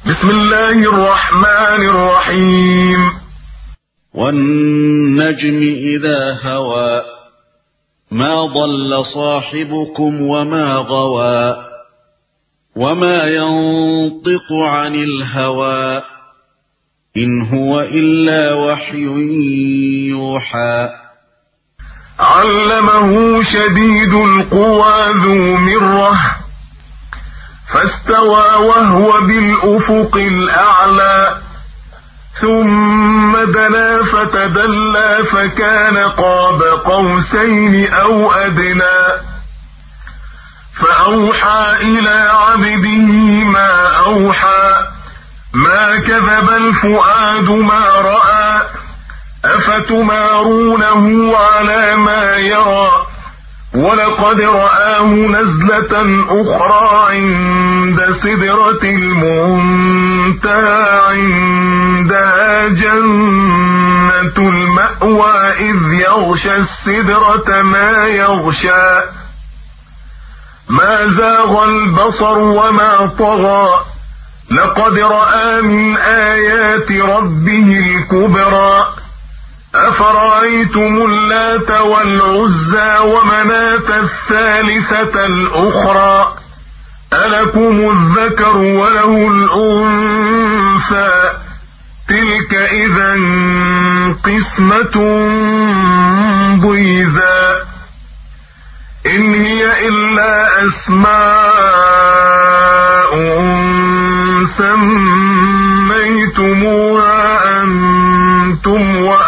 بسم الله الرحمن الرحيم. والنجم إذا هوى ما ضل صاحبكم وما غوى وما ينطق عن الهوى إن هو إلا وحي يوحى. علمه شديد القوى ذو مرة فاستوى وهو بالأفق الأعلى ثم دنا فتدلى فكان قاب قوسين أو أدنى فأوحى إلى عبده ما أوحى ما كذب الفؤاد ما رأى أفتمارونه على ما يرى ولقد رآه نزلة أخرى عند سدرة المنتهى عندها جنة المأوى إذ يغشى السدرة ما يغشى ما زاغ البصر وما طغى لقد رأى من آيات ربه الكبرى أفرأيتم اللات والعزى ومناة الثالثة الأخرى ألكم الذكر وله الأنثى تلك إذا قسمة ضيزى إن هي إلا أسماء سميتموها أنتم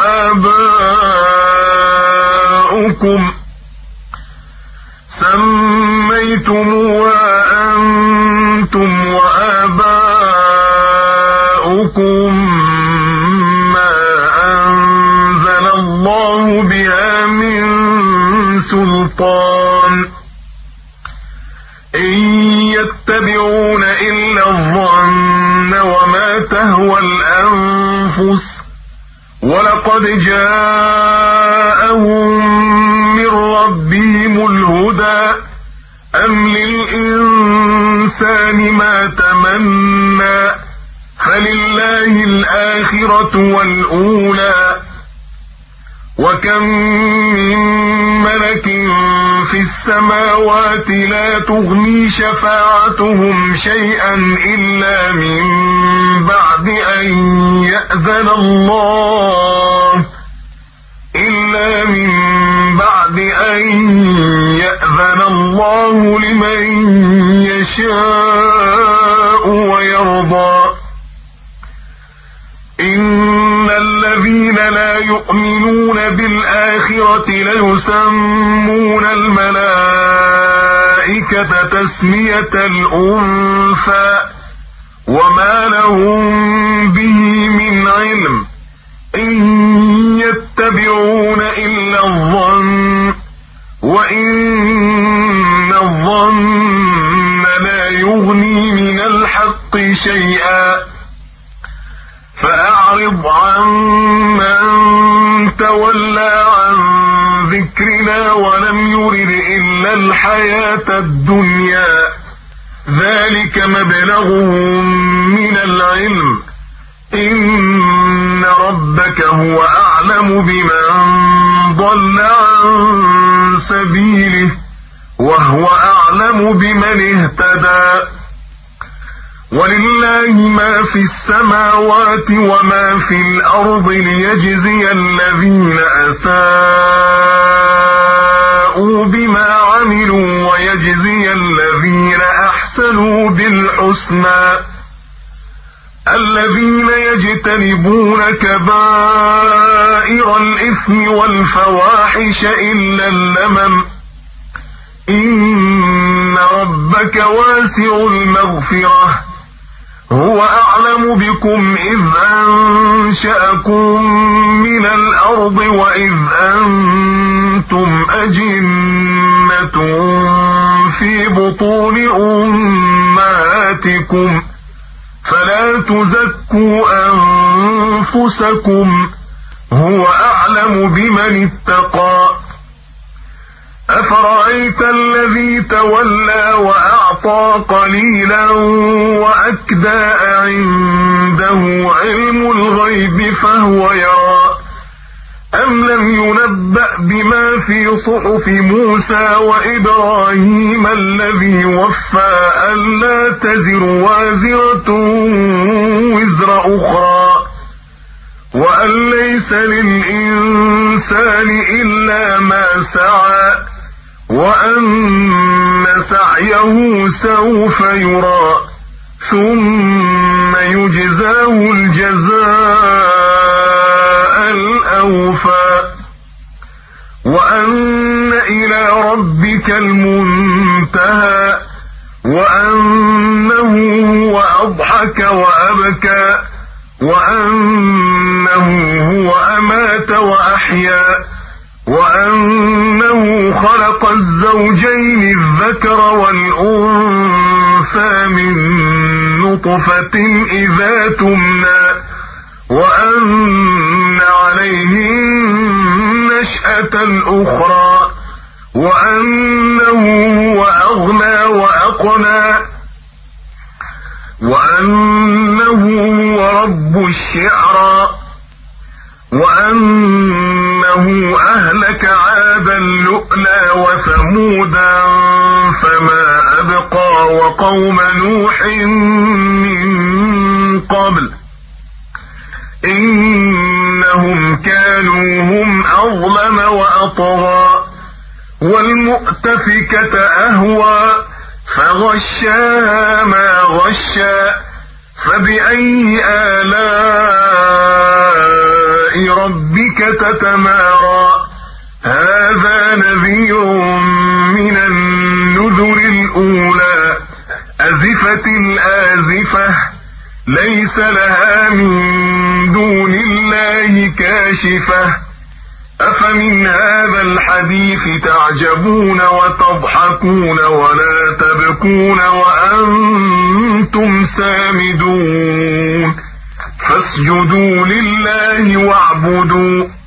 وآباؤكم ما أنزل الله بها من سلطان إن يتبعون إلا الظن وما تهوى الأنفس ولقد جاءهم من ربهم الهدى أم للإنسان ما تمنى فلله الآخرة والأولى وكم من ملك في السماوات لا تغني شفاعتهم شيئا إلا من بعد أن يأذن الله لمن يشاء ويرضى إن الذين لا يؤمنون بالآخرة ليسمون الملائكة تسمية الأنثى وما لهم به من علم إن يتبعون إلا الظن وإن الظن لا يغني من الحق شيئا فأعرض عن من تولى عن ذكرنا ولم يرد إلا الحياة الدنيا ذلك مبلغهم من العلم إن ربك هو أعلم بمن ضل عن سبيله وهو أعلم بمن اهتدى ولله ما في السماوات وما في الأرض ليجزي الذين أساءوا بما عملوا ويجزي الذين أحسنوا بالحسنى الذين يجتنبون كبائر الإثم والفواحش إلا اللمم إن ربك واسع المغفرة هو أعلم بكم إذ أنشأكم من الأرض وإذ أنتم أجنة في بطون أمهاتكم فلا تزكوا أنفسكم هو أعلم بمن اتقى أفرأيت الذي تولى وأعطى قليلا وأكدى عنده علم الغيب فهو يرى أم لم ينبأ بما في صحف موسى وإبراهيم الذي وفى ألا تزر وازرة وزر أخرى وأن ليس للإنسان إلا ما سعى وأن سعيه سوف يرى ثم يجزاه الجزاء الأوفى وأن إلى ربك المنتهى وأنه هو أضحك وأبكى وأنه هو أمات وأحيا وأنه خلق الزوجين الذكر والأنثى من نطفة إذا تمنى وأن عليه النشأة الأخرى وأنه هو أغنى وأقنى وأنه هو رب الشعرى وأنه أهلك عادا لؤلا وثمودا فما أبقى وقوم نوح من قبل إنهم كانوا هم أظلم وأطغى والمؤتفكة أهوى فغشاها ما غشى فبأي آلاء ربك تتمارى هذا نذير من النذر الأولى أزفت الآزفة ليس لها من دون الله كاشفة أفمن هذا الحديث تعجبون وتضحكون ولا تبكون وأنتم سامدون فاسجدوا لله واعبدوا